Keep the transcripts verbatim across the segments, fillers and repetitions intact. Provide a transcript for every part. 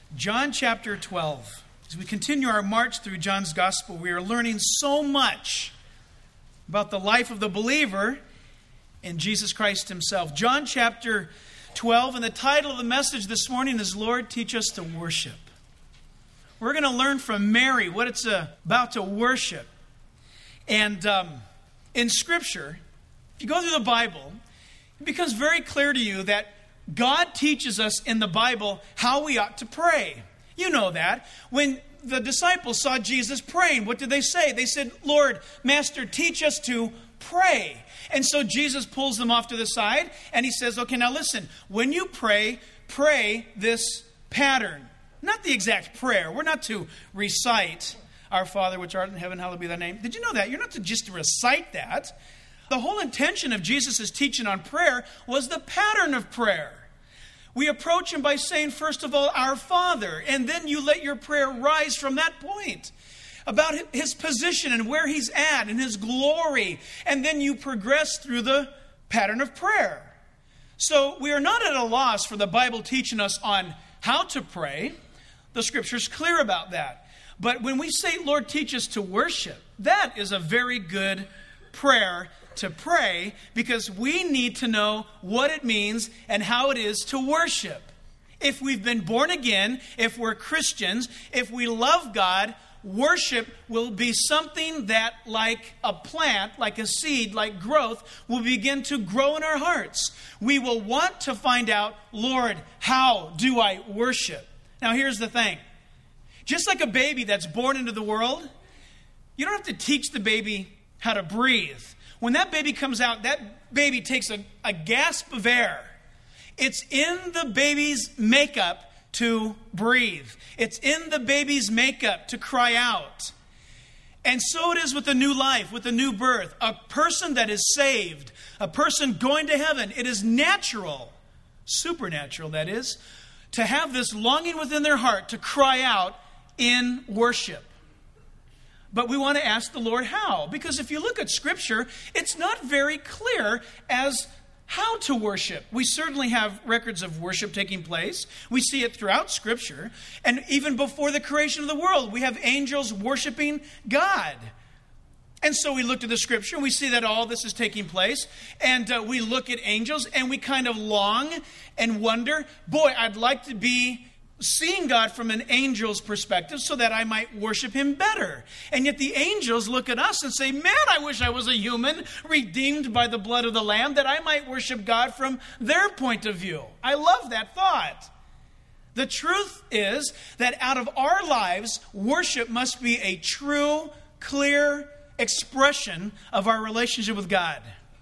John chapter twelve. As we continue our march through John's gospel, we are learning so much about the life of the believer in Jesus Christ himself. John chapter twelve, and the title of the message this morning is Lord, Teach Us to Worship. We're going to learn from Mary what it's uh, about to worship. And um, in Scripture, if you go through the Bible, it becomes very clear to you that God teaches us in the Bible how we ought to pray. You know that. When the disciples saw Jesus praying, what did they say? They said, Lord, Master, teach us to pray. And so Jesus pulls them off to the side and he says, okay, now listen, when you pray, pray this pattern. Not the exact prayer. We're not to recite, Our Father which art in heaven, hallowed be thy name. Did you know that? You're not to just recite that. The whole intention of Jesus' teaching on prayer was the pattern of prayer. We approach him by saying, first of all, Our Father, and then you let your prayer rise from that point about his position and where he's at and his glory, and then you progress through the pattern of prayer. So we are not at a loss for the Bible teaching us on how to pray. The Scripture's clear about that. But when we say, Lord, teach us to worship, that is a very good prayer to pray, because we need to know what it means and how it is to worship. If we've been born again, if we're Christians, if we love God, worship will be something that, like a plant, like a seed, like growth, will begin to grow in our hearts. We will want to find out, Lord, how do I worship? Now here's the thing. Just like a baby that's born into the world, you don't have to teach the baby how to breathe. When that baby comes out, that baby takes a, a gasp of air. It's in the baby's makeup to breathe. It's in the baby's makeup to cry out. And so it is with a new life, with a new birth. A person that is saved, a person going to heaven, it is natural, supernatural that is, to have this longing within their heart to cry out in worship. But we want to ask the Lord how. Because if you look at Scripture, it's not very clear as how to worship. We certainly have records of worship taking place. We see it throughout Scripture. And even before the creation of the world, we have angels worshiping God. And so we look to the Scripture and we see that all this is taking place. And uh, we look at angels and we kind of long and wonder, boy, I'd like to be seeing God from an angel's perspective so that I might worship him better. And yet the angels look at us and say, man, I wish I was a human redeemed by the blood of the Lamb, that I might worship God from their point of view. I love that thought. The truth is that out of our lives, worship must be a true, clear expression of our relationship with God.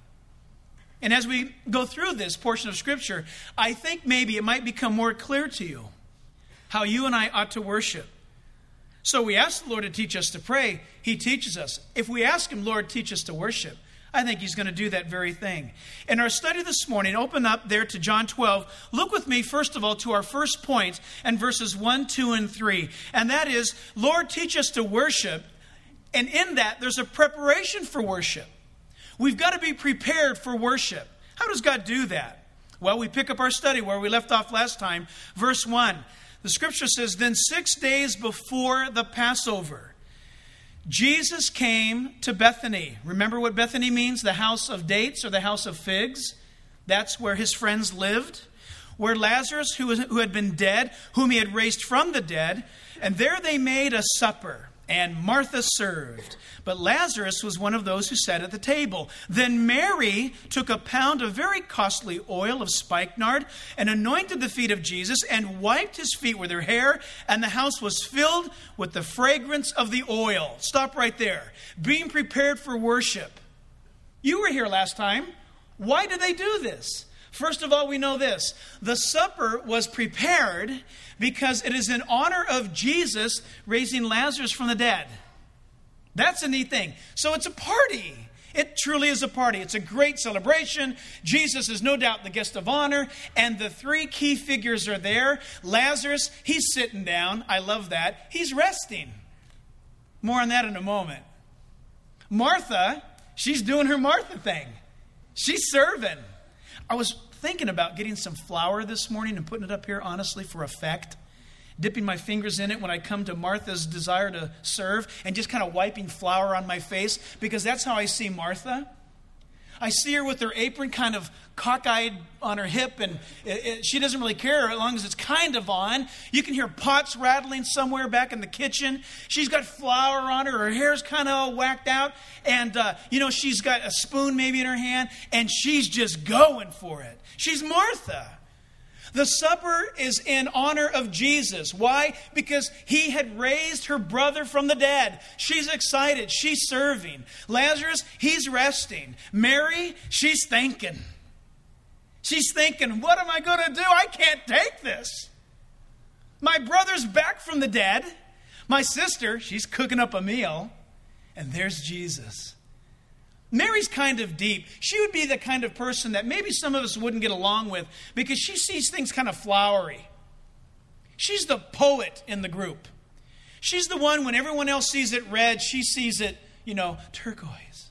And as we go through this portion of Scripture, I think maybe it might become more clear to you how you and I ought to worship. So we ask the Lord to teach us to pray. He teaches us. If we ask him, Lord, teach us to worship, I think he's going to do that very thing. In our study this morning, open up there to John twelve. Look with me, first of all, to our first point and verses one, two, and three. And that is, Lord, teach us to worship. And in that, there's a preparation for worship. We've got to be prepared for worship. How does God do that? Well, we pick up our study where we left off last time. Verse one. The Scripture says, then six days before the Passover, Jesus came to Bethany. Remember what Bethany means? The house of dates or the house of figs. That's where his friends lived. Where Lazarus, who, was, who had been dead, whom he had raised from the dead, and there they made a supper. And Martha served. But Lazarus was one of those who sat at the table. Then Mary took a pound of very costly oil of spikenard and anointed the feet of Jesus and wiped his feet with her hair. And the house was filled with the fragrance of the oil. Stop right there. Being prepared for worship. You were here last time. Why did they do this? First of all, we know this. The supper was prepared because it is in honor of Jesus raising Lazarus from the dead. That's a neat thing. So it's a party. It truly is a party. It's a great celebration. Jesus is no doubt the guest of honor. And the three key figures are there. Lazarus, he's sitting down. I love that. He's resting. More on that in a moment. Martha, she's doing her Martha thing. She's serving. I was thinking about getting some flour this morning and putting it up here, honestly, for effect. dipping my fingers in it when I come to Martha's desire to serve, and just kind of wiping flour on my face, because that's how I see Martha. I see her with her apron kind of cockeyed on her hip, and it, it, she doesn't really care as long as it's kind of on. You can hear pots rattling somewhere back in the kitchen. She's got flour on her. Her hair's kind of all whacked out. And, uh, you know, she's got a spoon maybe in her hand, and she's just going for it. She's Martha. The supper is in honor of Jesus. Why? Because he had raised her brother from the dead. She's excited. She's serving. Lazarus, he's resting. Mary, she's thinking. She's thinking, what am I going to do? I can't take this. My brother's back from the dead. My sister, she's cooking up a meal. And there's Jesus. Mary's kind of deep. She would be the kind of person that maybe some of us wouldn't get along with because she sees things kind of flowery. She's the poet in the group. She's the one, when everyone else sees it red, she sees it, you know, turquoise.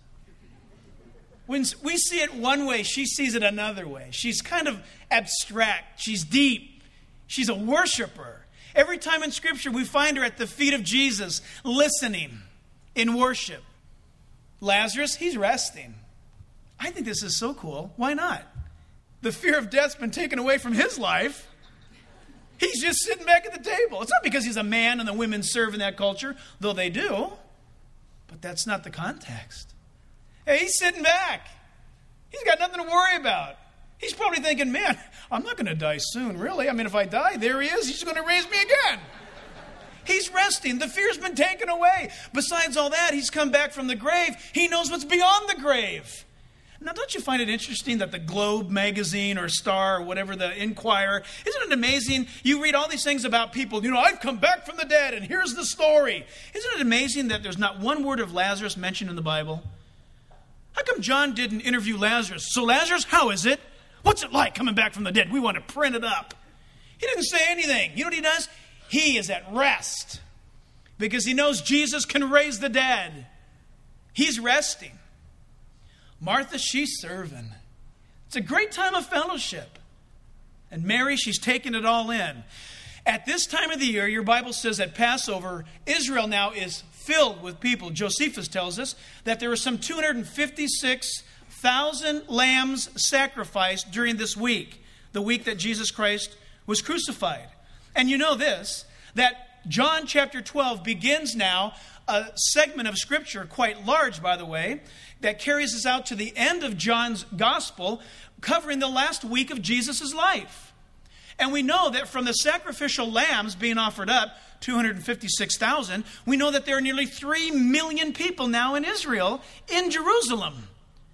When we see it one way, she sees it another way. She's kind of abstract. She's deep. She's a worshiper. Every time in Scripture we find her at the feet of Jesus, listening in worship. Lazarus, he's resting. I think this is so cool. Why not? The fear of death's been taken away from his life. He's just sitting back at the table. It's not because he's a man and the women serve in that culture, though they do. But that's not the context. Hey, he's sitting back. He's got nothing to worry about. He's probably thinking, man, I'm not going to die soon, really. I mean, if I die, there he is. He's going to raise me again. He's resting. The fear's been taken away. Besides all that, he's come back from the grave. He knows what's beyond the grave. Now, don't you find it interesting that the Globe magazine or Star or whatever, the Inquirer, isn't it amazing? You read all these things about people, you know, I've come back from the dead and here's the story. Isn't it amazing that there's not one word of Lazarus mentioned in the Bible? How come John didn't interview Lazarus? So Lazarus, how is it? What's it like coming back from the dead? We want to print it up. He didn't say anything. You know what he does? He is at rest because he knows Jesus can raise the dead. He's resting. Martha, she's serving. It's a great time of fellowship. And Mary, she's taking it all in. At this time of the year, your Bible says at Passover, Israel now is filled with people. Josephus tells us that there were some two hundred fifty-six thousand lambs sacrificed during this week, the week that Jesus Christ was crucified. And you know this, that John chapter twelve begins now a segment of Scripture, quite large, by the way, that carries us out to the end of John's gospel, covering the last week of Jesus' life. And we know that from the sacrificial lambs being offered up, two hundred fifty-six thousand, we know that there are nearly three million people now in Israel, in Jerusalem.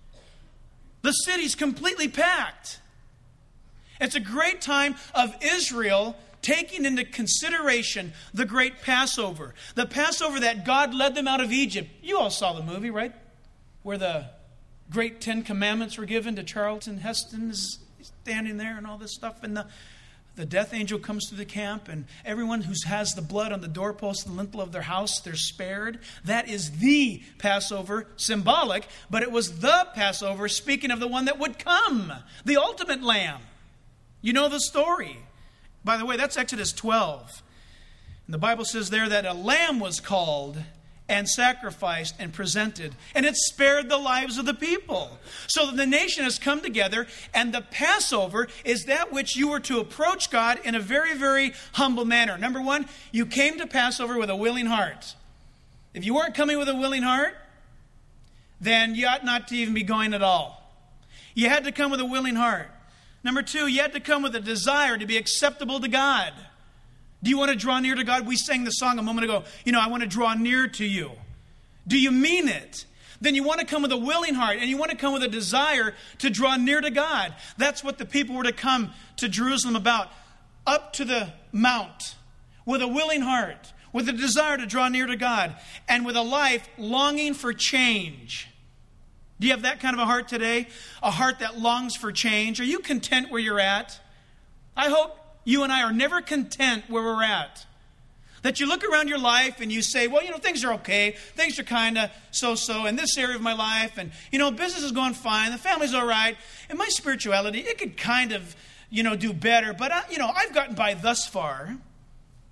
The city's completely packed. It's a great time of Israel taking into consideration the great Passover. The Passover that God led them out of Egypt. You all saw the movie, right? Where the great Ten Commandments were given to Charlton Heston is standing there and all this stuff. And the, the death angel comes through the camp, and everyone who has the blood on the doorpost and lintel of their house, they're spared. That is the Passover, symbolic, but it was the Passover speaking of the one that would come, the ultimate lamb. You know the story. By the way, that's Exodus twelve. And the Bible says there that a lamb was called and sacrificed and presented, and it spared the lives of the people. So the nation has come together, and the Passover is that which you were to approach God in a very, very humble manner. Number one, you came to Passover with a willing heart. If you weren't coming with a willing heart, then you ought not to even be going at all. You had to come with a willing heart. Number two, you had to come with a desire to be acceptable to God. Do you want to draw near to God? We sang the song a moment ago, you know, I want to draw near to you. Do you mean it? Then you want to come with a willing heart, and you want to come with a desire to draw near to God. That's what the people were to come to Jerusalem about. Up to the mount with a willing heart, with a desire to draw near to God, and with a life longing for change. Do you have that kind of a heart today? A heart that longs for change? Are you content where you're at? I hope you and I are never content where we're at. That you look around your life and you say, well, you know, things are okay. Things are kind of so-so in this area of my life. And, you know, business is going fine. The family's all right. And my spirituality, it could kind of, you know, do better. But, I, you know, I've gotten by thus far.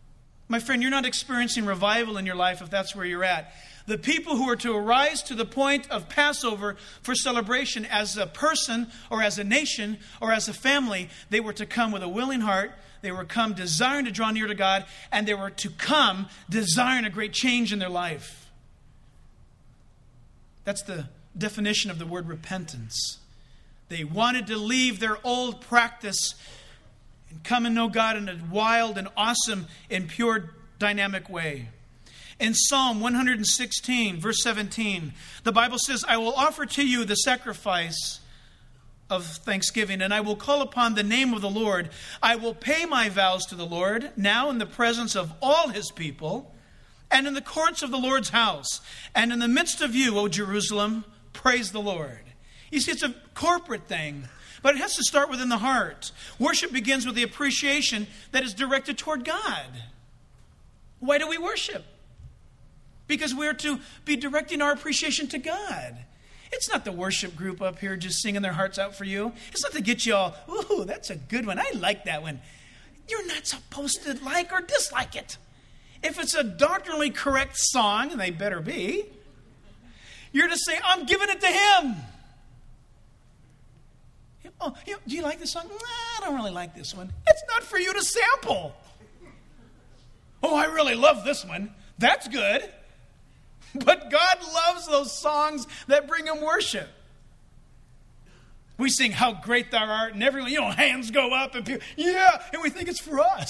My friend, you're not experiencing revival in your life if that's where you're at. The people who are to arise to the point of Passover for celebration as a person or as a nation or as a family, they were to come with a willing heart. They were come desiring to draw near to God, and they were to come desiring a great change in their life. That's the definition of the word repentance. They wanted to leave their old practice and come and know God in a wild and awesome and pure dynamic way. In Psalm one sixteen, verse seventeen, the Bible says, I will offer to you the sacrifice of thanksgiving, and I will call upon the name of the Lord. I will pay my vows to the Lord, now in the presence of all his people, and in the courts of the Lord's house, and in the midst of you, O Jerusalem, praise the Lord. You see, it's a corporate thing, but it has to start within the heart. Worship begins with the appreciation that is directed toward God. Why do we worship? Because we're to be directing our appreciation to God. It's not the worship group up here just singing their hearts out for you. It's not to get you all, ooh, that's a good one. I like that one. You're not supposed to like or dislike it. If it's a doctrinally correct song, and they better be, you're to say, I'm giving it to him. Oh, you know, do you like this song? Nah, I don't really like this one. It's not for you to sample. Oh, I really love this one. That's good. But God loves those songs that bring him worship. We sing, how great thou art, and everyone, you know, hands go up, and people, yeah, and we think it's for us.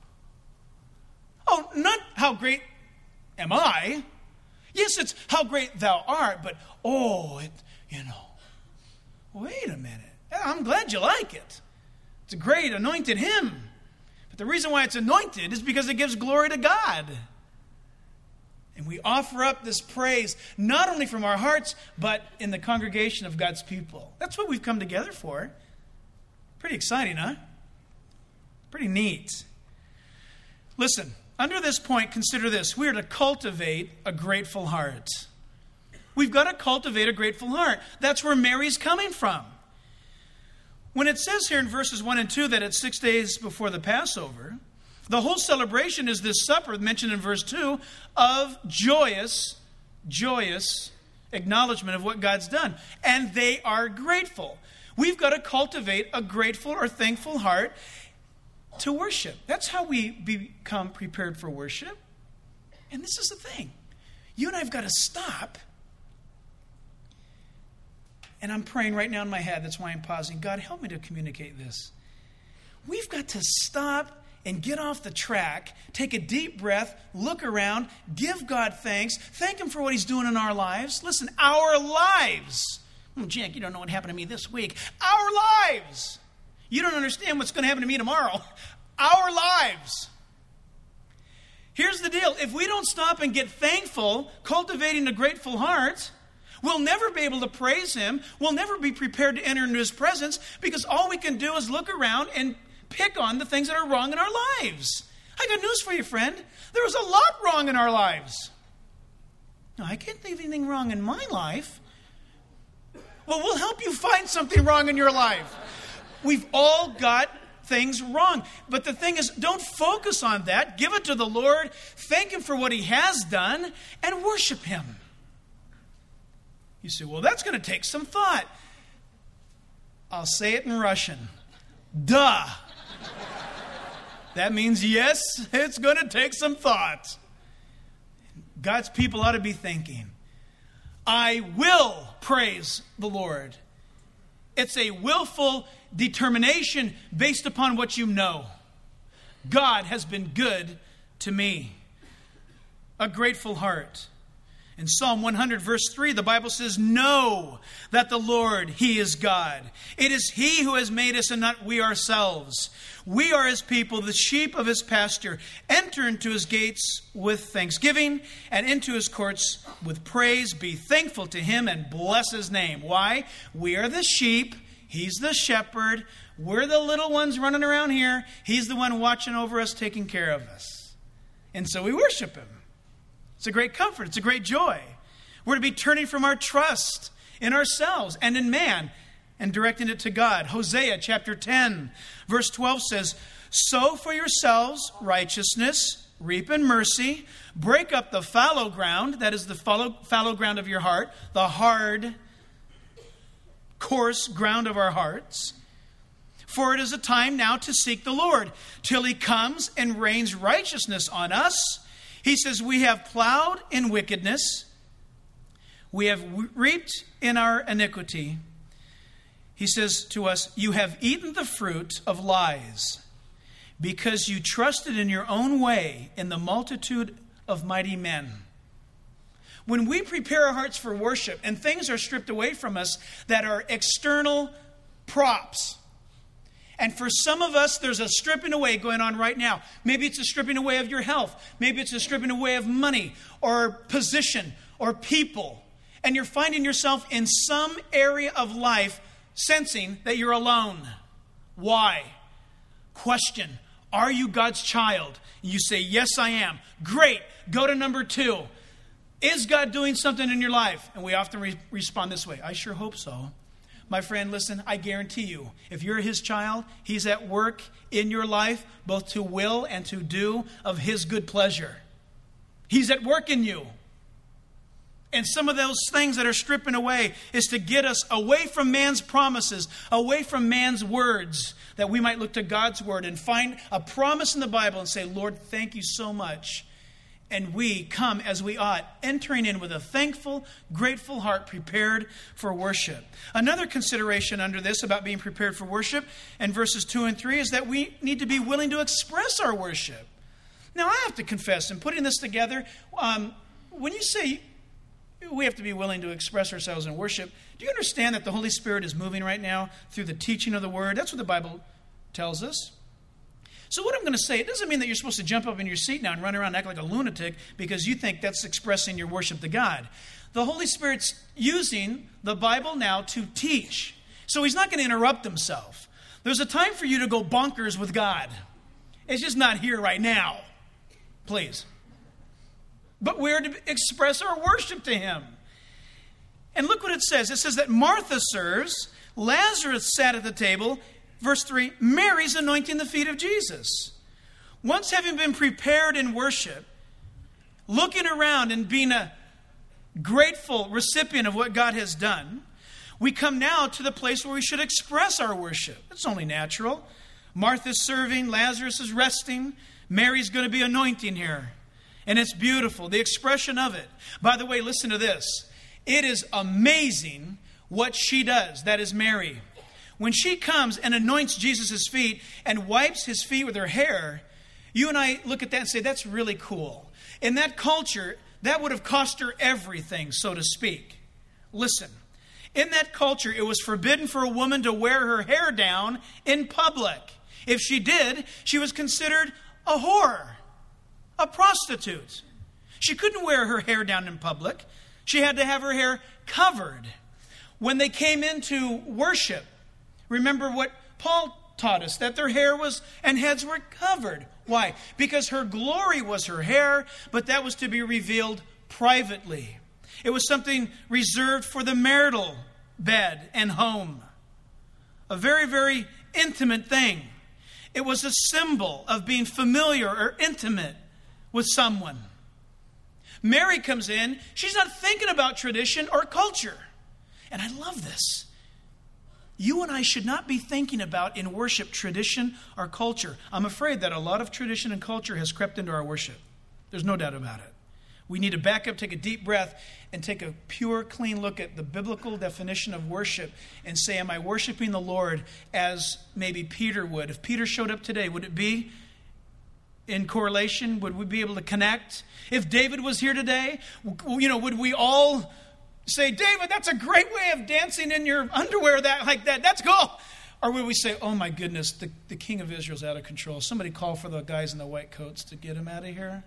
Oh, not how great am I. Yes, it's how great thou art, but, oh, it, you know, wait a minute. I'm glad you like it. It's a great anointed hymn. But the reason why it's anointed is because it gives glory to God. And we offer up this praise not only from our hearts, but in the congregation of God's people. That's what we've come together for. Pretty exciting, huh? Pretty neat. Listen, under this point, consider this. We are to cultivate a grateful heart. We've got to cultivate a grateful heart. That's where Mary's coming from. When it says here in verses one and two that it's six days before the Passover, the whole celebration is this supper mentioned in verse two of joyous, joyous acknowledgement of what God's done. And they are grateful. We've got to cultivate a grateful or thankful heart to worship. That's how we become prepared for worship. And this is the thing. You and I have got to stop. And I'm praying right now in my head. That's why I'm pausing. God, help me to communicate this. We've got to stop and get off the track, take a deep breath, look around, give God thanks, thank him for what he's doing in our lives. Listen, our lives. Oh, Jack, you don't know what happened to me this week. Our lives. You don't understand what's going to happen to me tomorrow. Our lives. Here's the deal. If we don't stop and get thankful, cultivating a grateful heart, we'll never be able to praise him. We'll never be prepared to enter into his presence because all we can do is look around and pick on the things that are wrong in our lives. I got news for you, friend. There was a lot wrong in our lives. No, I can't think of anything wrong in my life. Well, we'll help you find something wrong in your life. We've all got things wrong. But the thing is, don't focus on that. Give it to the Lord. Thank him for what he has done and worship him. You say, well, that's going to take some thought. I'll say it in Russian. Duh. That means, yes, it's going to take some thought. God's people ought to be thinking, I will praise the Lord. It's a willful determination based upon what you know. God has been good to me. A grateful heart. In Psalm one hundred, verse three, the Bible says, know that the Lord, he is God. It is he who has made us and not we ourselves. We are his people, the sheep of his pasture. Enter into his gates with thanksgiving and into his courts with praise. Be thankful to him and bless his name. Why? We are the sheep. He's the shepherd. We're the little ones running around here. He's the one watching over us, taking care of us. And so we worship him. It's a great comfort. It's a great joy. We're to be turning from our trust in ourselves and in man and directing it to God. Hosea chapter ten, verse twelve says, Sow for yourselves righteousness, reap in mercy, break up the fallow ground, that is the fallow, fallow ground of your heart, the hard, coarse ground of our hearts. For it is a time now to seek the Lord, till he comes and rains righteousness on us. He says, we have plowed in wickedness, we have reaped in our iniquity. He says to us, you have eaten the fruit of lies, because you trusted in your own way in the multitude of mighty men. When we prepare our hearts for worship and things are stripped away from us that are external props, and for some of us, there's a stripping away going on right now. Maybe it's a stripping away of your health. Maybe it's a stripping away of money or position or people. And you're finding yourself in some area of life sensing that you're alone. Why? Question. Are you God's child? You say, yes, I am. Great. Go to number two. Is God doing something in your life? And we often re- respond this way. I sure hope so. My friend, listen, I guarantee you, if you're his child, he's at work in your life, both to will and to do of his good pleasure. He's at work in you. And some of those things that are stripping away is to get us away from man's promises, away from man's words, that we might look to God's word and find a promise in the Bible and say, Lord, thank you so much. And we come as we ought, entering in with a thankful, grateful heart prepared for worship. Another consideration under this about being prepared for worship in verses two and three is that we need to be willing to express our worship. Now, I have to confess, in putting this together, um, when you say we have to be willing to express ourselves in worship, do you understand that the Holy Spirit is moving right now through the teaching of the Word? That's what the Bible tells us. So what I'm going to say, it doesn't mean that you're supposed to jump up in your seat now and run around and act like a lunatic because you think that's expressing your worship to God. The Holy Spirit's using the Bible now to teach. So he's not going to interrupt himself. There's a time for you to go bonkers with God. It's just not here right now. Please. But we're to express our worship to him. And look what it says. It says that Martha serves, Lazarus sat at the table. Verse three, Mary's anointing the feet of Jesus. Once having been prepared in worship, looking around and being a grateful recipient of what God has done, we come now to the place where we should express our worship. It's only natural. Martha's serving, Lazarus is resting, Mary's going to be anointing here. And it's beautiful, the expression of it. By the way, listen to this. It is amazing what she does. That is Mary. When she comes and anoints Jesus' feet and wipes his feet with her hair, you and I look at that and say, that's really cool. In that culture, that would have cost her everything, so to speak. Listen, in that culture, it was forbidden for a woman to wear her hair down in public. If she did, she was considered a whore, a prostitute. She couldn't wear her hair down in public. She had to have her hair covered. When they came into worship, remember what Paul taught us, that their hair was and heads were covered. Why? Because her glory was her hair, but that was to be revealed privately. It was something reserved for the marital bed and home. A very, very intimate thing. It was a symbol of being familiar or intimate with someone. Mary comes in. She's not thinking about tradition or culture. And I love this. You and I should not be thinking about in worship tradition or culture. I'm afraid that a lot of tradition and culture has crept into our worship. There's no doubt about it. We need to back up, take a deep breath, and take a pure, clean look at the biblical definition of worship and say, am I worshiping the Lord as maybe Peter would? If Peter showed up today, would it be in correlation? Would we be able to connect? If David was here today, you know, would we all say, David, that's a great way of dancing in your underwear that like that. That's cool. Or would we say, oh my goodness, the, the king of Israel's out of control. Somebody call for the guys in the white coats to get him out of here.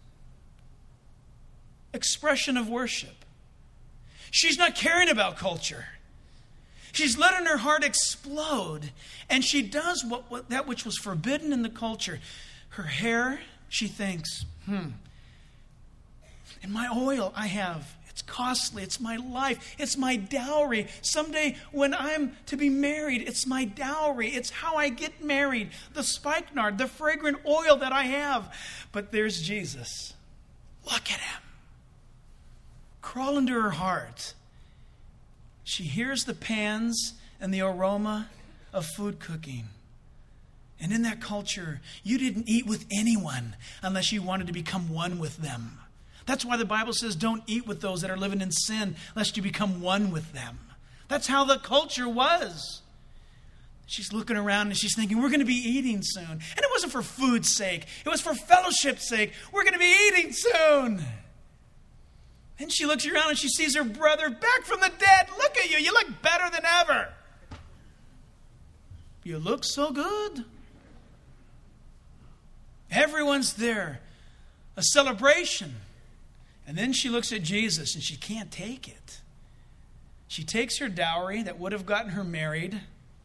Expression of worship. She's not caring about culture. She's letting her heart explode. And she does what, what that which was forbidden in the culture. Her hair, she thinks, hmm, in my oil I have It's costly. It's my life. It's my dowry. Someday when I'm to be married, it's my dowry. It's how I get married. The spikenard, the fragrant oil that I have. But there's Jesus. Look at him. Crawl into her heart. She hears the pans and the aroma of food cooking. And in that culture, you didn't eat with anyone unless you wanted to become one with them. That's why the Bible says don't eat with those that are living in sin lest you become one with them. That's how the culture was. She's looking around and she's thinking, we're going to be eating soon. And it wasn't for food's sake. It was for fellowship's sake. We're going to be eating soon. And she looks around and she sees her brother back from the dead. Look at you. You look better than ever. You look so good. Everyone's there. A celebration. And then she looks at Jesus and she can't take it. She takes her dowry that would have gotten her married.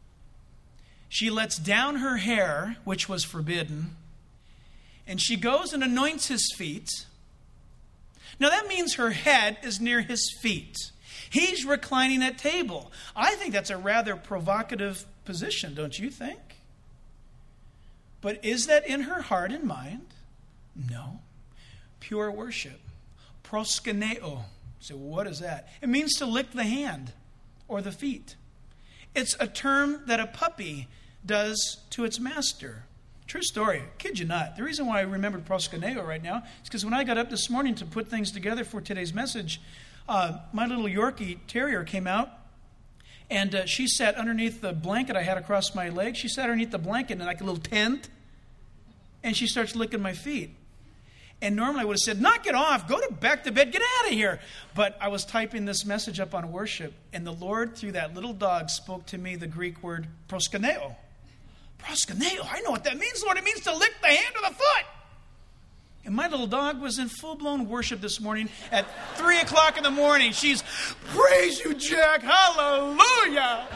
She lets down her hair, which was forbidden. And she goes and anoints his feet. Now that means her head is near his feet. He's reclining at table. I think that's a rather provocative position, don't you think? But is that in her heart and mind? No. Pure worship. Proskuneo. So what is that? It means to lick the hand or the feet. It's a term that a puppy does to its master. True story. Kid you not. The reason why I remembered proskuneo right now is because when I got up this morning to put things together for today's message, uh, my little Yorkie terrier came out, and uh, she sat underneath the blanket I had across my leg. She sat underneath the blanket in like a little tent, and she starts licking my feet. And normally I would have said, knock it off, go to back to bed, get out of here. But I was typing this message up on worship, and the Lord, through that little dog, spoke to me the Greek word proskuneo. Proskuneo, I know what that means, Lord. It means to lick the hand or the foot. And my little dog was in full-blown worship this morning at three o'clock in the morning. She's, praise you, Jack, hallelujah.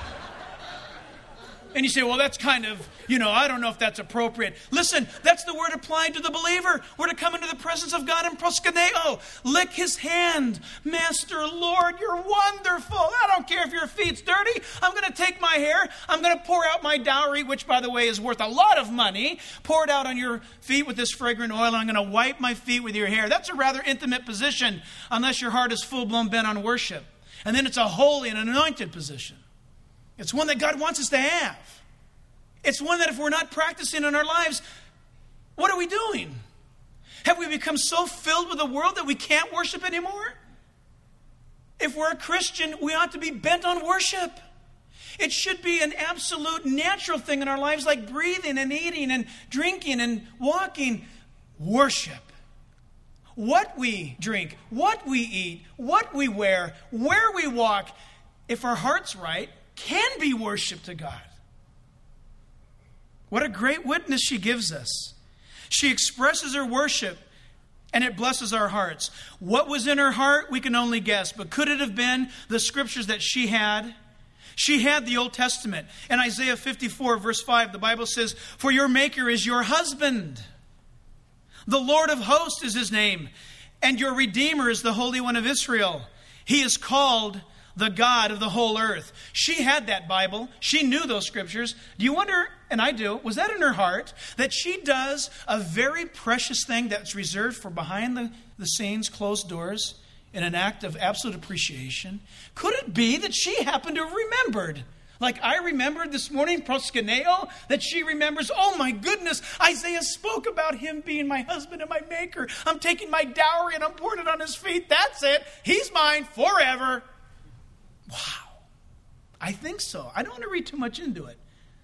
And you say, well, that's kind of, you know, I don't know if that's appropriate. Listen, that's the word applied to the believer. We're to come into the presence of God in proskuneo. Lick his hand. Master, Lord, you're wonderful. I don't care if your feet's dirty. I'm going to take my hair. I'm going to pour out my dowry, which, by the way, is worth a lot of money. Pour it out on your feet with this fragrant oil. And I'm going to wipe my feet with your hair. That's a rather intimate position unless your heart is full-blown bent on worship. And then it's a holy and anointed position. It's one that God wants us to have. It's one that if we're not practicing in our lives, what are we doing? Have we become so filled with the world that we can't worship anymore? If we're a Christian, we ought to be bent on worship. It should be an absolute natural thing in our lives, like breathing and eating and drinking and walking. Worship. What we drink, what we eat, what we wear, where we walk, if our heart's right, can be worship to God. What a great witness she gives us. She expresses her worship, and it blesses our hearts. What was in her heart, we can only guess. But could it have been the scriptures that she had? She had the Old Testament. In Isaiah fifty-four, verse five, the Bible says, for your Maker is your husband. The Lord of hosts is his name. And your Redeemer is the Holy One of Israel. He is called the God of the whole earth. She had that Bible. She knew those scriptures. Do you wonder, and I do, was that in her heart, that she does a very precious thing that's reserved for behind the, the scenes, closed doors, in an act of absolute appreciation? Could it be that she happened to have remembered? Like I remembered this morning, proskuneo, that she remembers, oh my goodness, Isaiah spoke about him being my husband and my Maker. I'm taking my dowry and I'm pouring it on his feet. That's it. He's mine forever. Wow. I think so. I don't want to read too much into it.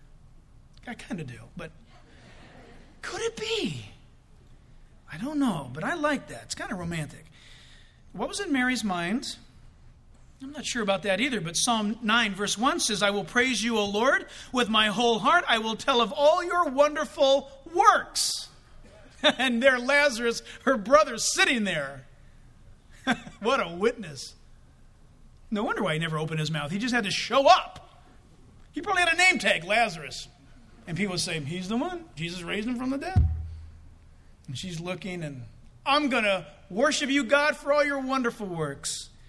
I kind of do, but could it be? I don't know, but I like that. It's kind of romantic. What was in Mary's mind? I'm not sure about that either, but Psalm nine verse one says, I will praise you, O Lord, with my whole heart. I will tell of all your wonderful works. And there Lazarus, her brother, sitting there. What a witness. No wonder why he never opened his mouth. He just had to show up. He probably had a name tag, Lazarus. And people would say, he's the one. Jesus raised him from the dead. And she's looking and, I'm going to worship you, God, for all your wonderful works.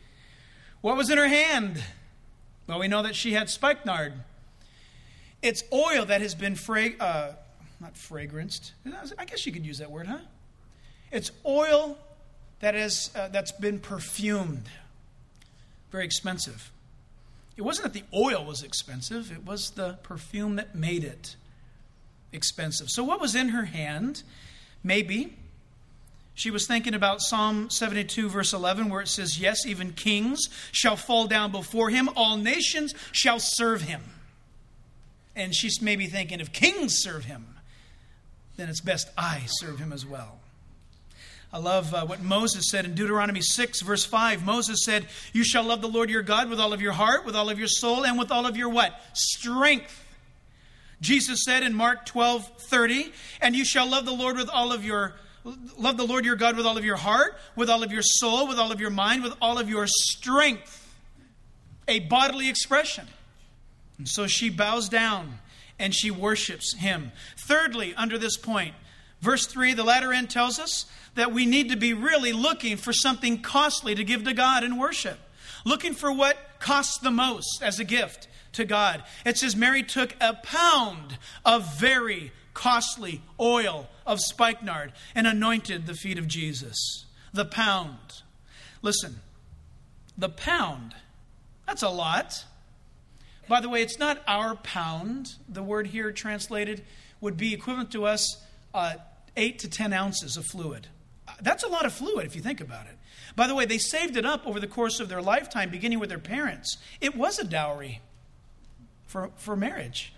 What was in her hand? Well, we know that she had spikenard. It's oil that has been, fra- uh, not fragranced. I guess you could use that word, huh? It's oil that is, uh, that's been perfumed. Very expensive. It wasn't that the oil was expensive. It was the perfume that made it expensive. So what was in her hand? Maybe she was thinking about Psalm seventy-two, verse eleven, where it says, yes, even kings shall fall down before him. All nations shall serve him. And she's maybe thinking, if kings serve him, then it's best I serve him as well. I love uh, what Moses said in Deuteronomy six, verse five. Moses said, you shall love the Lord your God with all of your heart, with all of your soul, and with all of your what? Strength. Jesus said in Mark twelve, thirty, and you shall love the Lord with all of your, love the Lord your God with all of your heart, with all of your soul, with all of your mind, with all of your strength. A bodily expression. And so she bows down and she worships him. Thirdly, under this point, verse three, the latter end tells us that we need to be really looking for something costly to give to God in worship. Looking for what costs the most as a gift to God. It says Mary took a pound of very costly oil of spikenard and anointed the feet of Jesus. The pound. Listen, the pound, that's a lot. By the way, it's not our pound. The word here translated would be equivalent to us uh, eight to ten ounces of fluid. That's a lot of fluid if you think about it. By the way, they saved it up over the course of their lifetime, beginning with their parents. It was a dowry for, for marriage.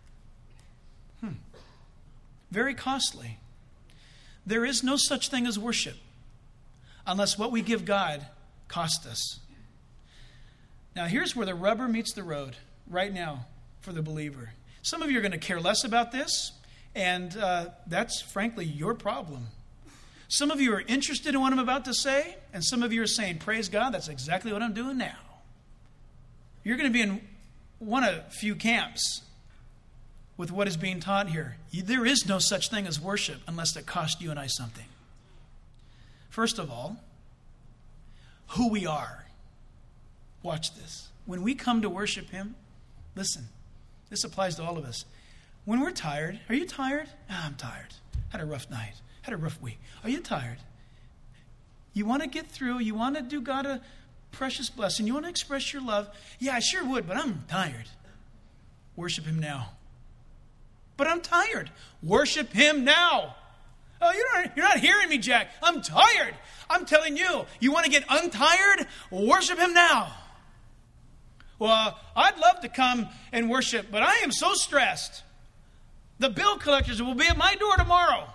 Hmm. Very costly. There is no such thing as worship unless what we give God costs us. Now, here's where the rubber meets the road right now for the believer. Some of you are going to care less about this, and uh, that's, frankly, your problem. Some of you are interested in what I'm about to say, and some of you are saying, praise God, that's exactly what I'm doing now. You're going to be in one of few camps with what is being taught here. There is no such thing as worship unless it costs you and I something. First of all, who we are. Watch this. When we come to worship him, listen, this applies to all of us. When we're tired, are you tired? Ah, I'm tired. Had a rough night. Had a rough week. Are you tired? You want to get through. You want to do God a precious blessing. You want to express your love. Yeah, I sure would, but I'm tired. Worship him now. But I'm tired. Worship him now. Oh, you're not, you're not hearing me, Jack. I'm tired. I'm telling you, you want to get untired? Worship him now. Well, I'd love to come and worship, but I am so stressed. The bill collectors will be at my door tomorrow.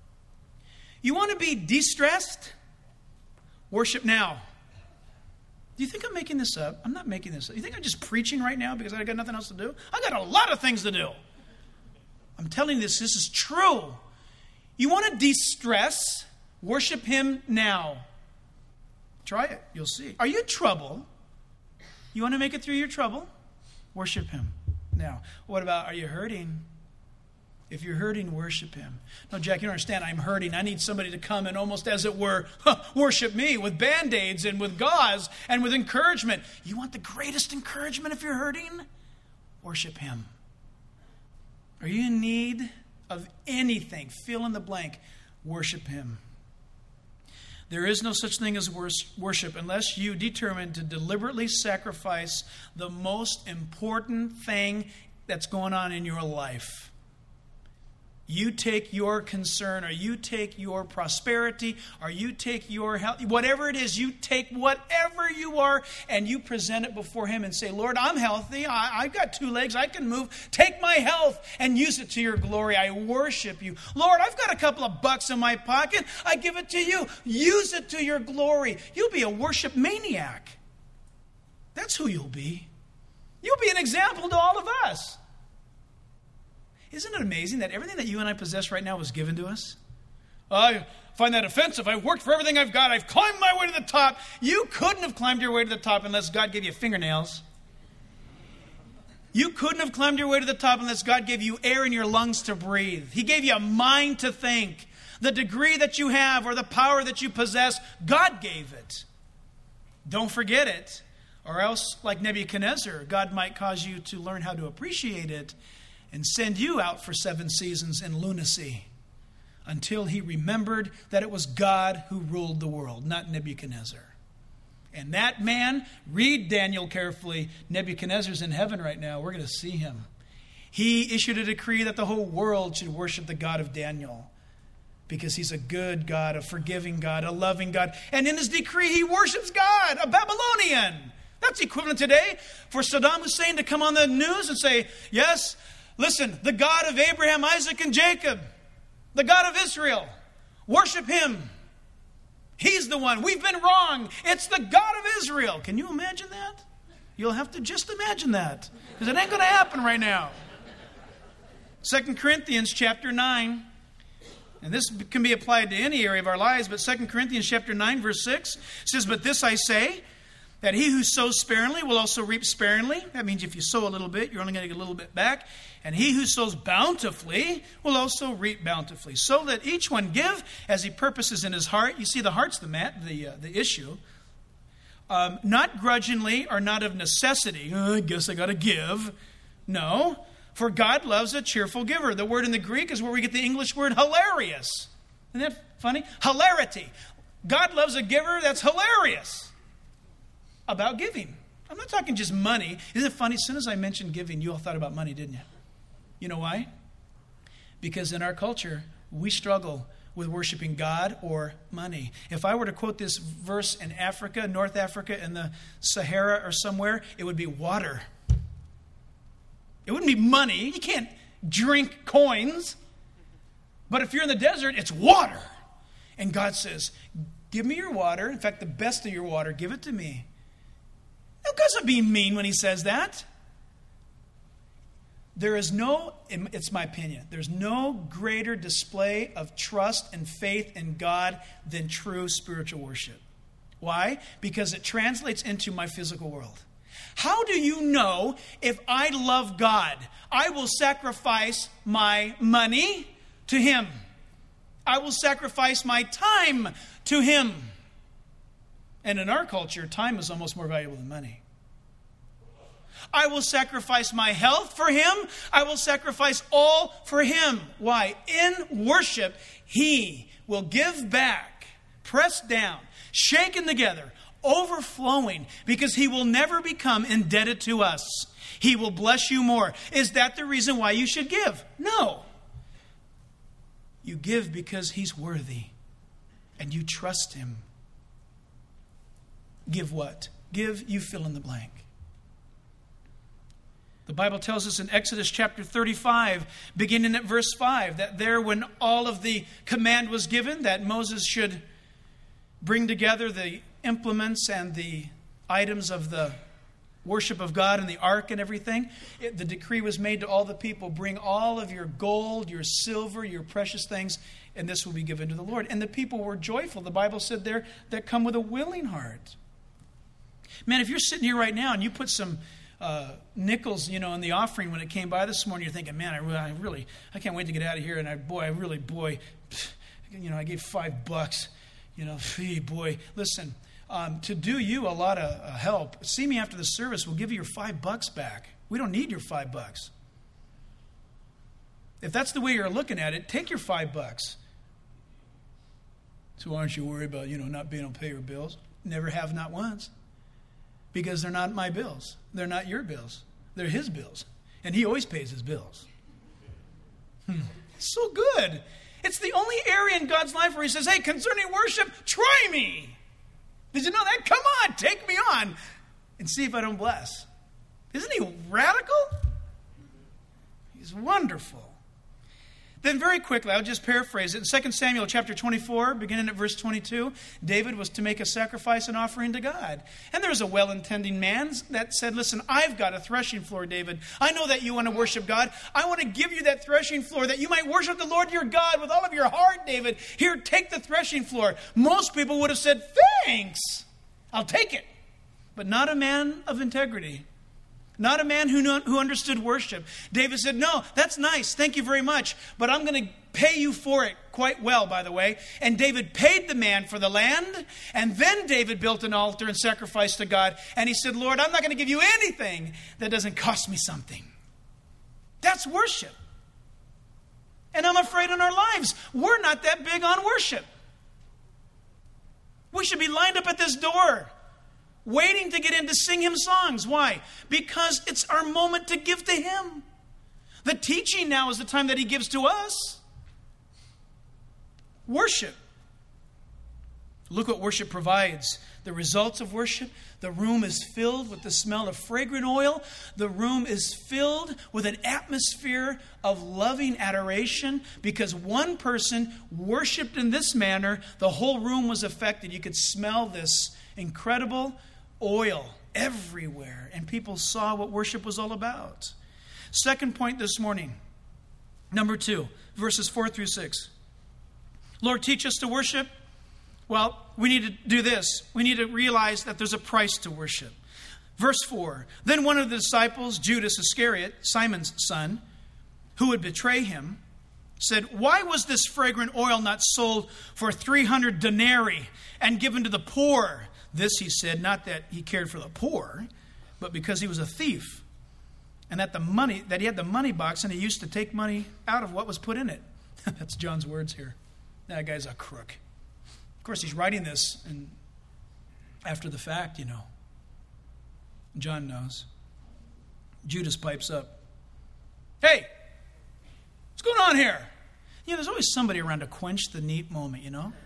You want to be de-stressed? Worship now. Do you think I'm making this up? I'm not making this up. You think I'm just preaching right now because I got nothing else to do? I got a lot of things to do. I'm telling you this. This is true. You want to de-stress? Worship him now. Try it. You'll see. Are you in trouble? You want to make it through your trouble? Worship him now. What about, are you hurting? If you're hurting, worship him. No, Jack, you don't understand. I'm hurting. I need somebody to come and almost, as it were, worship me with Band-Aids and with gauze and with encouragement. You want the greatest encouragement if you're hurting? Worship him. Are you in need of anything? Fill in the blank. Worship him. There is no such thing as worship unless you determine to deliberately sacrifice the most important thing that's going on in your life. You take your concern, or you take your prosperity, or you take your health, whatever it is, you take whatever you are and you present it before him and say, Lord, I'm healthy. I, I've got two legs. I can move. Take my health and use it to your glory. I worship you. Lord, I've got a couple of bucks in my pocket. I give it to you. Use it to your glory. You'll be a worship maniac. That's who you'll be. You'll be an example to all of us. Isn't it amazing that everything that you and I possess right now was given to us? I find that offensive. I've worked for everything I've got. I've climbed my way to the top. You couldn't have climbed your way to the top unless God gave you fingernails. You couldn't have climbed your way to the top unless God gave you air in your lungs to breathe. He gave you a mind to think. The degree that you have or the power that you possess, God gave it. Don't forget it. Or else, like Nebuchadnezzar, God might cause you to learn how to appreciate it and send you out for seven seasons in lunacy until he remembered that it was God who ruled the world, not Nebuchadnezzar. And that man, read Daniel carefully. Nebuchadnezzar's in heaven right now. We're going to see him. He issued a decree that the whole world should worship the God of Daniel because he's a good God, a forgiving God, a loving God. And in his decree, he worships God, a Babylonian. That's equivalent today for Saddam Hussein to come on the news and say, yes, listen, the God of Abraham, Isaac, and Jacob, the God of Israel, worship him. He's the one. We've been wrong. It's the God of Israel. Can you imagine that? You'll have to just imagine that because it ain't going to happen right now. Second Corinthians chapter nine. And this can be applied to any area of our lives, but Second Corinthians chapter nine, verse six says, but this I say, that he who sows sparingly will also reap sparingly. That means if you sow a little bit, you're only going to get a little bit back. And he who sows bountifully will also reap bountifully. So that each one give as he purposes in his heart. You see, the heart's the mat, the uh, the issue. Um, not grudgingly or not of necessity. Oh, I guess I got to give. No, for God loves a cheerful giver. The word in the Greek is where we get the English word hilarious. Isn't that funny? Hilarity. God loves a giver that's hilarious about giving. I'm not talking just money. Isn't it funny? As soon as I mentioned giving, you all thought about money, didn't you? You know why? Because in our culture, we struggle with worshiping God or money. If I were to quote this verse in Africa, North Africa, in the Sahara or somewhere, it would be water. It wouldn't be money. You can't drink coins. But if you're in the desert, it's water. And God says, give me your water. In fact, the best of your water, give it to me. Now, God's not being mean when he says that. There is no, it's my opinion, there's no greater display of trust and faith in God than true spiritual worship. Why? Because it translates into my physical world. How do you know if I love God? I will sacrifice my money to him. I will sacrifice my time to him. And in our culture, time is almost more valuable than money. I will sacrifice my health for him. I will sacrifice all for him. Why? In worship, he will give back, pressed down, shaken together, overflowing, because he will never become indebted to us. He will bless you more. Is that the reason why you should give? No. You give because he's worthy and you trust him. Give what? Give, you fill in the blank. The Bible tells us in Exodus chapter thirty-five, beginning at verse five, that there when all of the command was given, that Moses should bring together the implements and the items of the worship of God and the ark and everything, it, the decree was made to all the people, bring all of your gold, your silver, your precious things, and this will be given to the Lord. And the people were joyful. The Bible said there, that come with a willing heart. Man, if you're sitting here right now and you put some uh, nickels, you know, in the offering when it came by this morning, you're thinking, man, I really, I really, I can't wait to get out of here. And I, boy, I really, boy, you know, I gave five bucks, you know, fee, boy. Listen, um, to do you a lot of uh, help, see me after the service, we'll give you your five bucks back. We don't need your five bucks. If that's the way you're looking at it, take your five bucks. So aren't you worried about, you know, not being able to pay your bills? Never have, not once. Because they're not my bills. They're not your bills. They're his bills. And he always pays his bills. Hmm. So good. It's the only area in God's life where he says, hey, concerning worship, try me. Did you know that? Come on, take me on and see if I don't bless. Isn't he radical? He's wonderful. Then very quickly, I'll just paraphrase it. In Second Samuel chapter twenty-four, beginning at verse twenty-two, David was to make a sacrifice and offering to God. And there was a well-intending man that said, listen, I've got a threshing floor, David. I know that you want to worship God. I want to give you that threshing floor that you might worship the Lord your God with all of your heart, David. Here, take the threshing floor. Most people would have said, thanks. I'll take it. But not a man of integrity. Not a man who knew, who understood worship. David said, no, that's nice. Thank you very much. But I'm going to pay you for it quite well, by the way. And David paid the man for the land. And then David built an altar and sacrificed to God. And he said, Lord, I'm not going to give you anything that doesn't cost me something. That's worship. And I'm afraid in our lives, we're not that big on worship. We should be lined up at this door, waiting to get in to sing him songs. Why? Because it's our moment to give to him. The teaching now is the time that he gives to us. Worship. Look what worship provides. The results of worship. The room is filled with the smell of fragrant oil. The room is filled with an atmosphere of loving adoration. Because one person worshiped in this manner, the whole room was affected. You could smell this incredible oil everywhere. And people saw what worship was all about. Second point this morning. Number two, verses four through six. Lord, teach us to worship. Well, we need to do this. We need to realize that there's a price to worship. Verse four. Then one of the disciples, Judas Iscariot, Simon's son, who would betray him, said, why was this fragrant oil not sold for three hundred denarii and given to the poor? This, he said, not that he cared for the poor, but because he was a thief. And that the money, that he had the money box and he used to take money out of what was put in it. That's John's words here. That guy's a crook. Of course, he's writing this and after the fact, you know. John knows. Judas pipes up. Hey, what's going on here? You know, there's always somebody around to quench the neat moment, you know.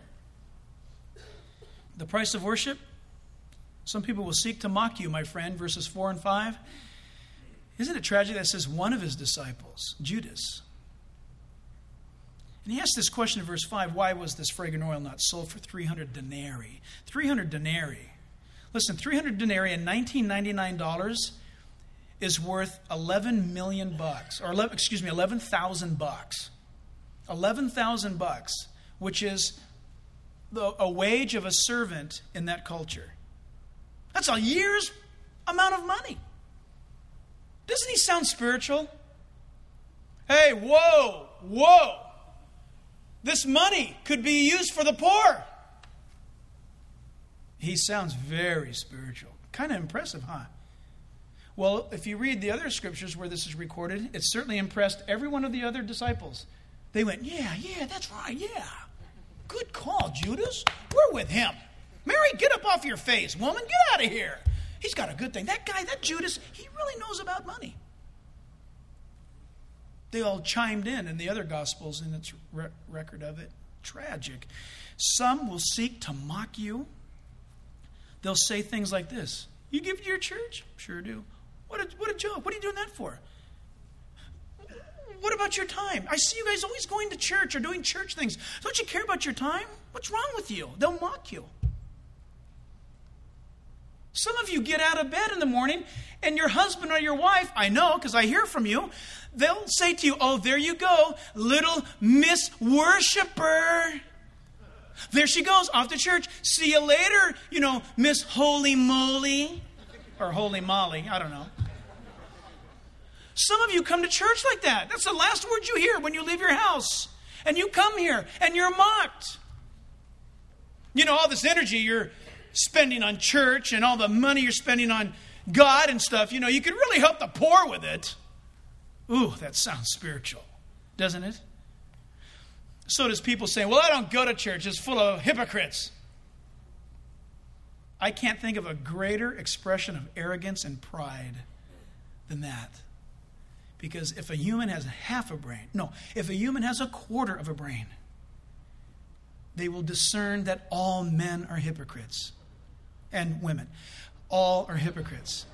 The price of worship? Some people will seek to mock you, my friend, verses four and five. Isn't it tragic that says one of his disciples, Judas? And he asked this question in verse five, why was this fragrant oil not sold for three hundred denarii? three hundred denarii. Listen, three hundred denarii in nineteen ninety-nine dollars is worth eleven million bucks, or eleven, excuse me, eleven thousand bucks. eleven thousand bucks, which is the, a wage of a servant in that culture. That's a year's amount of money. Doesn't he sound spiritual? Hey, whoa, whoa. This money could be used for the poor. He sounds very spiritual. Kind of impressive, huh? Well, if you read the other scriptures where this is recorded, it certainly impressed every one of the other disciples. They went, yeah, yeah, that's right, yeah. Good call, Judas. We're with him. Mary, get up off your face. Woman, get out of here. He's got a good thing. That guy, that Judas, he really knows about money. They all chimed in in the other Gospels in its re- record of it. Tragic. Some will seek to mock you. They'll say things like this. You give to your church? Sure do. What a, what a joke. What are you doing that for? What about your time? I see you guys always going to church or doing church things. Don't you care about your time? What's wrong with you? They'll mock you. Some of you get out of bed in the morning and your husband or your wife, I know because I hear from you, they'll say to you, oh, there you go, little Miss Worshipper. There she goes, off to church. See you later, you know, Miss Holy Moly. Or Holy Molly, I don't know. Some of you come to church like that. That's the last word you hear when you leave your house. And you come here and you're mocked. You know, all this energy you're spending on church and all the money you're spending on God and stuff, you know, you could really help the poor with it. Ooh, that sounds spiritual, doesn't it? So does people saying, well, I don't go to church. It's full of hypocrites. I can't think of a greater expression of arrogance and pride than that. Because if a human has half a brain, no, if a human has a quarter of a brain, they will discern that all men are hypocrites. And women. All are hypocrites.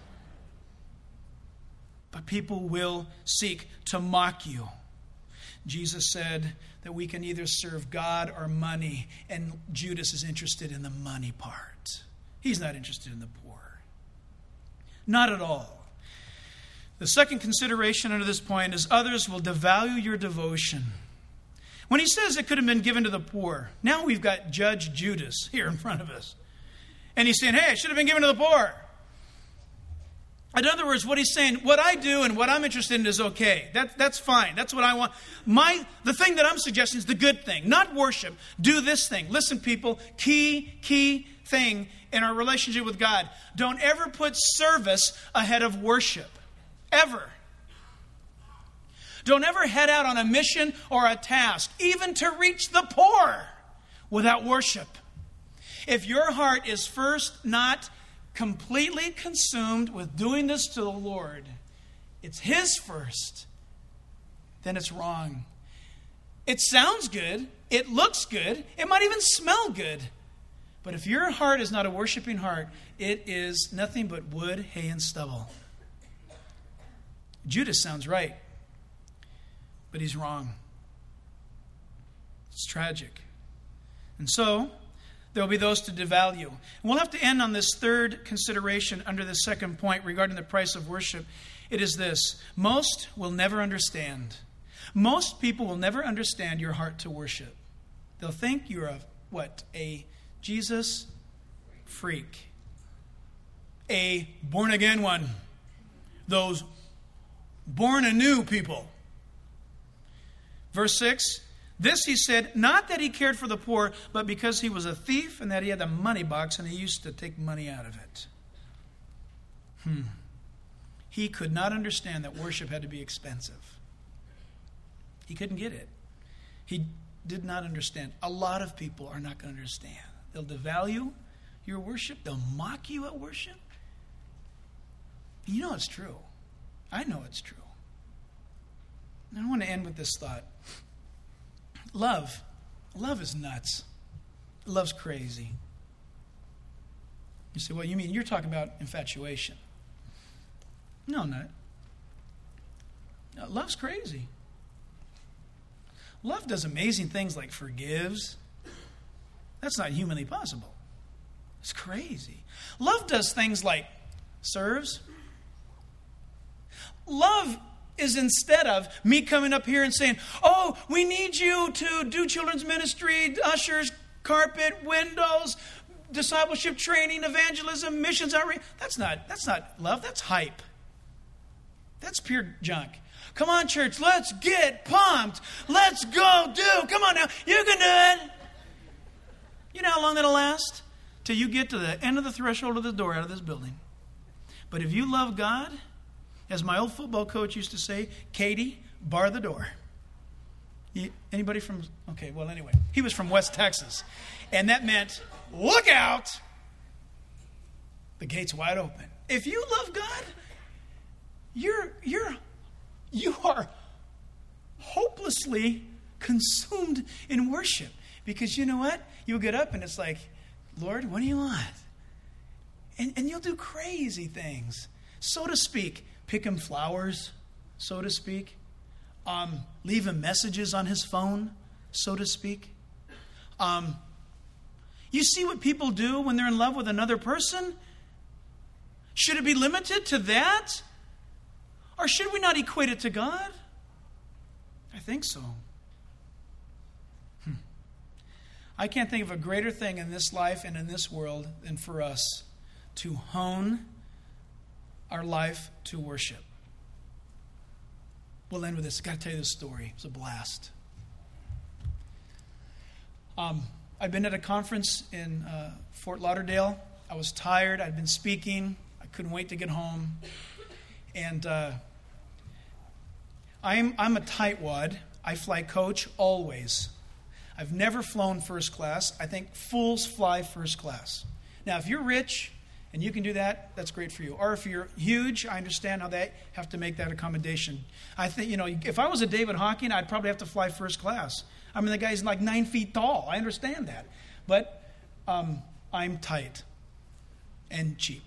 But people will seek to mock you. Jesus said that we can either serve God or money. And Judas is interested in the money part. He's not interested in the poor. Not at all. The second consideration under this point is others will devalue your devotion. When he says it could have been given to the poor, now we've got Judge Judas here in front of us. And he's saying, hey, it should have been given to the poor. In other words, what he's saying, what I do and what I'm interested in is okay. That, that's fine. That's what I want. My, the thing that I'm suggesting is the good thing, not worship. Do this thing. Listen, people, key, key thing in our relationship with God. Don't ever put service ahead of worship. Ever. Don't ever head out on a mission or a task, even to reach the poor, without worship. If your heart is first not completely consumed with doing this to the Lord, it's His first, then it's wrong. It sounds good. It looks good. It might even smell good. But if your heart is not a worshiping heart, it is nothing but wood, hay, and stubble. Judas sounds right, but he's wrong. It's tragic. And so, there will be those to devalue. And we'll have to end on this third consideration under the second point regarding the price of worship. It is this: most will never understand. Most people will never understand your heart to worship. They'll think you're a, what, a Jesus freak. A born-again one. Those born anew people. Verse six, this he said, not that he cared for the poor, but because he was a thief and that he had a money box and he used to take money out of it. Hmm. He could not understand that worship had to be expensive. He couldn't get it. He did not understand. A lot of people are not going to understand. They'll devalue your worship. They'll mock you at worship. You know it's true. I know it's true. And I want to end with this thought. Love. Love is nuts. Love's crazy. You say, well, you mean you're talking about infatuation. No, I'm not. No, love's crazy. Love does amazing things like forgives. That's not humanly possible. It's crazy. Love does things like serves. Love is instead of me coming up here and saying, oh, we need you to do children's ministry, ushers, carpet, windows, discipleship training, evangelism, missions outreach. That's not, that's not love. That's hype. That's pure junk. Come on, church, let's get pumped. Let's go do. Come on now, you can do it. You know how long that'll last? Till you get to the end of the threshold of the door out of this building. But if you love God, as my old football coach used to say, Katie, bar the door. You, anybody from, okay, well, anyway. He was from West Texas. And that meant, look out. The gate's wide open. If you love God, you're, you're, you are hopelessly consumed in worship. Because you know what? You'll get up and it's like, Lord, what do you want? And, and you'll do crazy things. So to speak, pick him flowers, so to speak. Um, leave him messages on his phone, so to speak. Um, you see what people do when they're in love with another person? Should it be limited to that? Or should we not equate it to God? I think so. Hmm. I can't think of a greater thing in this life and in this world than for us to hone our life to worship. We'll end with this. I've got to tell you this story. It was a blast. Um, I've been at a conference in uh, Fort Lauderdale. I was tired. I'd been speaking. I couldn't wait to get home. And uh, I'm, I'm a tightwad. I fly coach always. I've never flown first class. I think fools fly first class. Now, if you're rich and you can do that, that's great for you. Or if you're huge, I understand how they have to make that accommodation. I think, you know, if I was a David Hawking, I'd probably have to fly first class. I mean, the guy's like nine feet tall. I understand that. But um, I'm tight and cheap.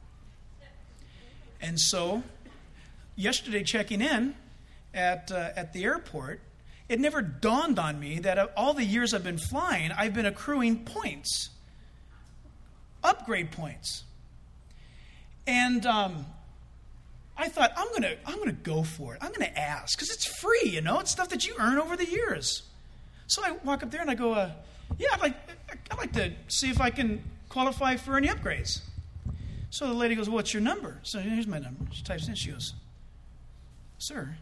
And so, yesterday checking in at uh, at the airport, it never dawned on me that of all the years I've been flying, I've been accruing points, upgrade points. And um, I thought, I'm gonna I'm gonna go for it. I'm gonna ask because it's free, you know. It's stuff that you earn over the years. So I walk up there and I go, uh, yeah, I'd like I'd like to see if I can qualify for any upgrades. So the lady goes, what's your number? So here's my number. She types in. She goes, sir,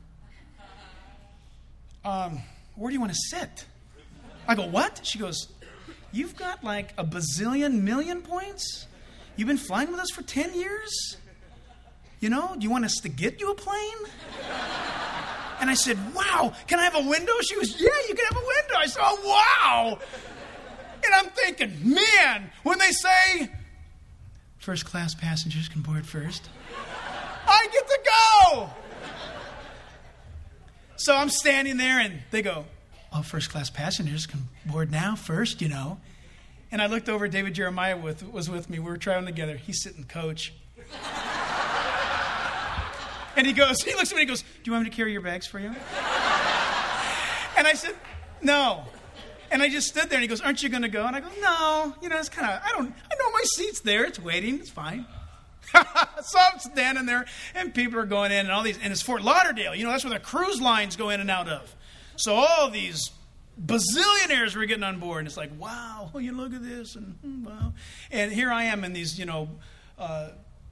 um, where do you want to sit? I go, what? She goes, you've got like a bazillion million points? You've been flying with us for ten years? You know, do you want us to get you a plane? And I said, wow, can I have a window? She goes, yeah, you can have a window. I said, oh, wow. And I'm thinking, man, when they say first class passengers can board first, I get to go. So I'm standing there and they go, oh, first class passengers can board now first, you know. And I looked over, David Jeremiah with, was with me. We were traveling together. He's sitting coach. And he goes, he looks at me and he goes, do you want me to carry your bags for you? And I said, no. And I just stood there and he goes, aren't you going to go? And I go, no. You know, it's kind of, I don't, I know my seat's there. It's waiting. It's fine. So I'm standing there and people are going in and all these, and it's Fort Lauderdale. You know, that's where the cruise lines go in and out of. So all these bazillionaires were getting on board. And it's like, wow, oh, you look at this. And wow. And here I am in these, you know, uh,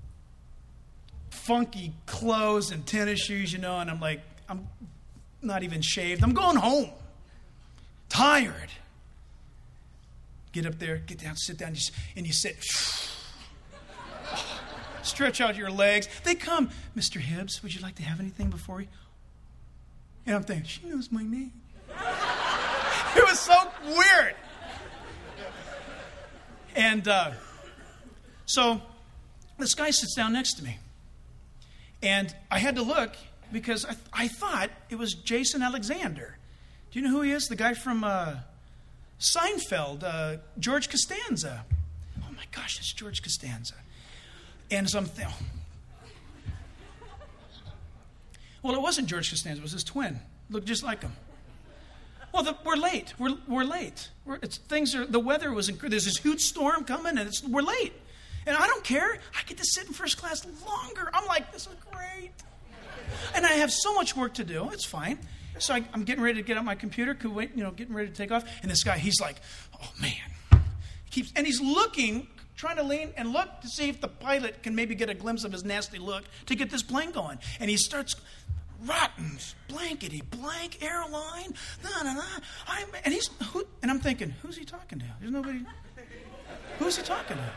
funky clothes and tennis shoes, you know, and I'm like, I'm not even shaved. I'm going home. Tired. Get up there, get down, sit down, and you sit. Stretch out your legs. They come, Mister Hibbs, would you like to have anything before you? And I'm thinking, she knows my name. It was so weird. And uh, so this guy sits down next to me. And I had to look because I, th- I thought it was Jason Alexander. Do you know who he is? The guy from uh, Seinfeld, uh, George Costanza. Oh my gosh, it's George Costanza. And so I'm thinking, well, it wasn't George Costanza. It was his twin. Looked just like him. Well, the, we're late. We're we're late. We're, it's, things are. The weather was incredible. There's this huge storm coming, and it's, we're late. And I don't care. I get to sit in first class longer. I'm like, this is great. And I have so much work to do. It's fine. So I, I'm getting ready to get on my computer. Could wait, you know, getting ready to take off. And this guy, he's like, oh man. He keeps, and he's looking, trying to lean and look to see if the pilot can maybe get a glimpse of his nasty look to get this plane going. And he starts, rotten, blankety blank airline. Nah, nah, nah. I'm, and he's, who, and I'm thinking, who's he talking to? There's nobody. Who's he talking to?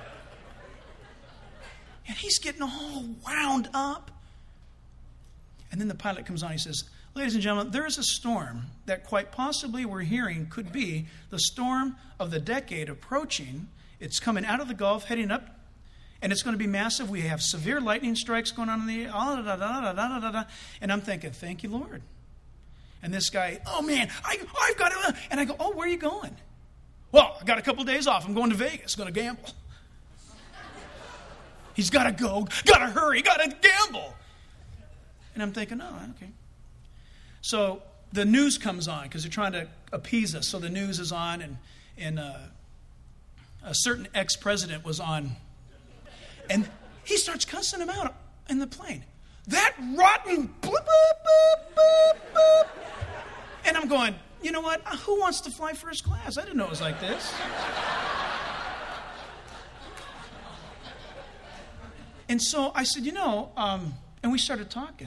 And he's getting all wound up. And then the pilot comes on. He says, ladies and gentlemen, there is a storm that quite possibly we're hearing could be the storm of the decade approaching. It's coming out of the Gulf, heading up, and it's going to be massive. We have severe lightning strikes going on in the oh, da, da, da, da, da, da. And I'm thinking, thank you, Lord. And this guy, oh, man, I, I've got to. And I go, oh, where are you going? Well, I got a couple days off. I'm going to Vegas, going to gamble. He's got to go, got to hurry, got to gamble. And I'm thinking, oh, okay. So the news comes on because they're trying to appease us. So the news is on, and, and uh, a certain ex-president was on. And he starts cussing him out in the plane. That rotten, boop, boop, boop, boop, boop. And I'm going, you know what? Who wants to fly first class? I didn't know it was like this. And so I said, you know, um, and we started talking.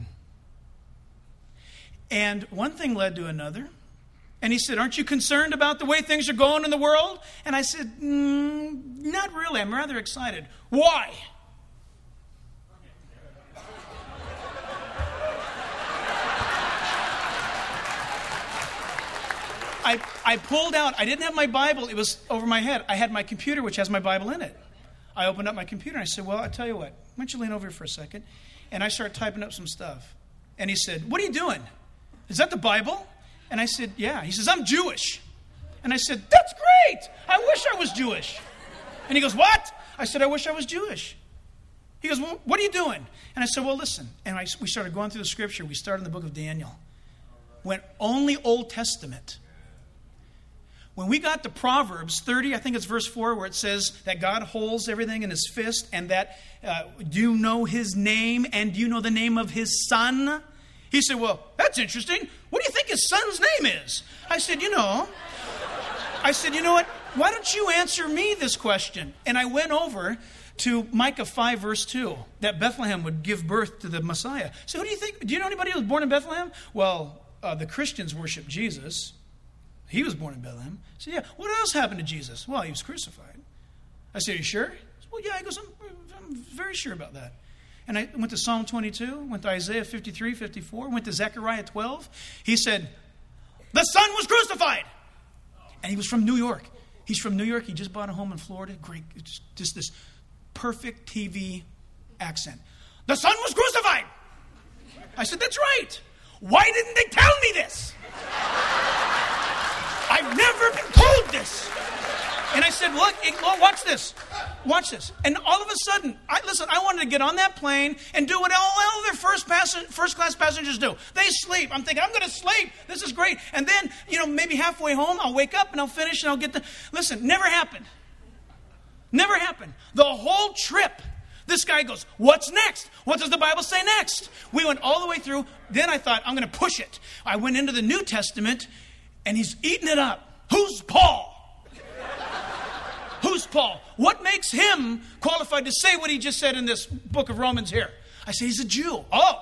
And one thing led to another. And he said, aren't you concerned about the way things are going in the world? And I said, mm, not really. I'm rather excited. Why? I, I pulled out, I didn't have my Bible. It was over my head. I had my computer, which has my Bible in it. I opened up my computer and I said, well, I'll tell you what. Why don't you lean over here for a second? And I started typing up some stuff. And he said, what are you doing? Is that the Bible? And I said, yeah. He says, I'm Jewish. And I said, that's great. I wish I was Jewish. And he goes, what? I said, I wish I was Jewish. He goes, well, what are you doing? And I said, well, listen. And I, we started going through the scripture. We started in the book of Daniel. Went only Old Testament. When we got to Proverbs thirty, I think it's verse four, where it says that God holds everything in his fist, and that uh, do you know his name, and do you know the name of his son? He said, well, that's interesting. What do you think his son's name is? I said, you know, I said, you know what? Why don't you answer me this question? And I went over to Micah five, verse two, that Bethlehem would give birth to the Messiah. So who do you think? Do you know anybody who was born in Bethlehem? Well, uh, the Christians worship Jesus. He was born in Bethlehem. So yeah, what else happened to Jesus? Well, he was crucified. I said, are you sure? Well, yeah, he goes, I'm, I'm very sure about that. And I went to Psalm twenty-two, went to Isaiah fifty-three, fifty-four, went to Zechariah twelve. He said, the Son was crucified. And he was from New York. He's from New York. He just bought a home in Florida. Great. It's just this perfect T V accent. The Son was crucified. I said, that's right. Why didn't they tell me this? I've never been told this. And I said, look, watch this. Watch this. And all of a sudden, I, listen, I wanted to get on that plane and do what all other first, passen- first class passengers do. They sleep. I'm thinking, I'm going to sleep. This is great. And then, you know, maybe halfway home, I'll wake up and I'll finish and I'll get the... Listen, never happened. Never happened. The whole trip, this guy goes, what's next? What does the Bible say next? We went all the way through. Then I thought, I'm going to push it. I went into the New Testament and he's eating it up. Who's Paul? Who's Paul? What makes him qualified to say what he just said in this book of Romans here? I say he's a Jew. Oh.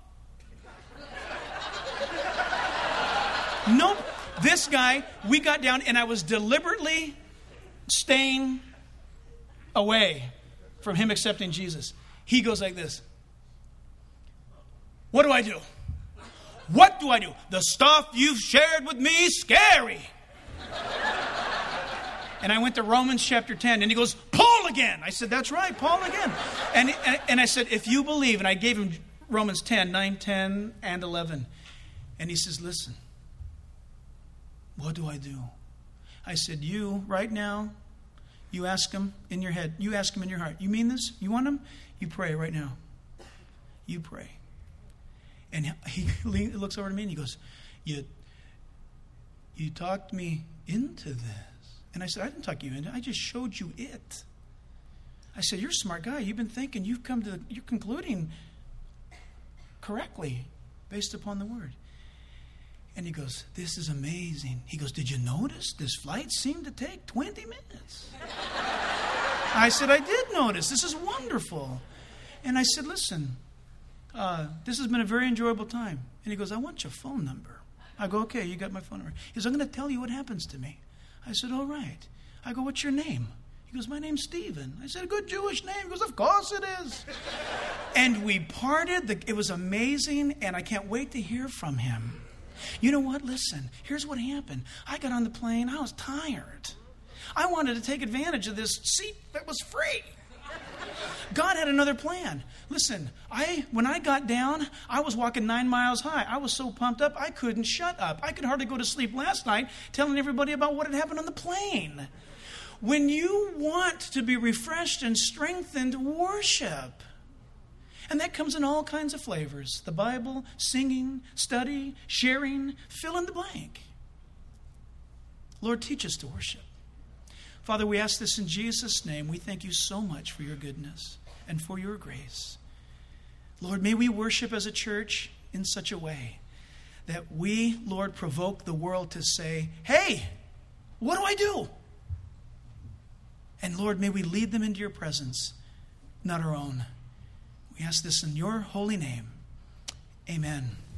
Nope. This guy, we got down and I was deliberately staying away from him accepting Jesus. He goes like this. What do I do? What do I do? The stuff you've shared with me is scary. And I went to Romans chapter ten, and he goes, Paul again. I said, that's right, Paul again. And, and, and I said, if you believe, and I gave him Romans ten, nine, ten, and eleven. And he says, listen, what do I do? I said, you, right now, you ask him in your head. You ask him in your heart. You mean this? You want him? You pray right now. You pray. And he looks over to me and he goes, you, you talked me into this. And I said, I didn't talk you into it. I just showed you it. I said, you're a smart guy. You've been thinking. You've come to, the, you're concluding correctly based upon the word. And he goes, this is amazing. He goes, did you notice this flight seemed to take twenty minutes? I said, I did notice. This is wonderful. And I said, listen, uh, this has been a very enjoyable time. And he goes, I want your phone number. I go, okay, you got my phone number. He goes, I'm going to tell you what happens to me. I said, all right. I go, what's your name? He goes, my name's Stephen. I said, a good Jewish name. He goes, of course it is. And we parted. The, it was amazing, and I can't wait to hear from him. You know what? Listen, here's what happened. I got on the plane. I was tired. I wanted to take advantage of this seat that was free. God had another plan. Listen, I when I got down, I was walking nine miles high. I was so pumped up, I couldn't shut up. I could hardly go to sleep last night telling everybody about what had happened on the plane. When you want to be refreshed and strengthened, worship. And that comes in all kinds of flavors. The Bible, singing, study, sharing, fill in the blank. Lord, teach us to worship. Father, we ask this in Jesus' name. We thank you so much for your goodness and for your grace. Lord, may we worship as a church in such a way that we, Lord, provoke the world to say, hey, what do I do? And Lord, may we lead them into your presence, not our own. We ask this in your holy name. Amen.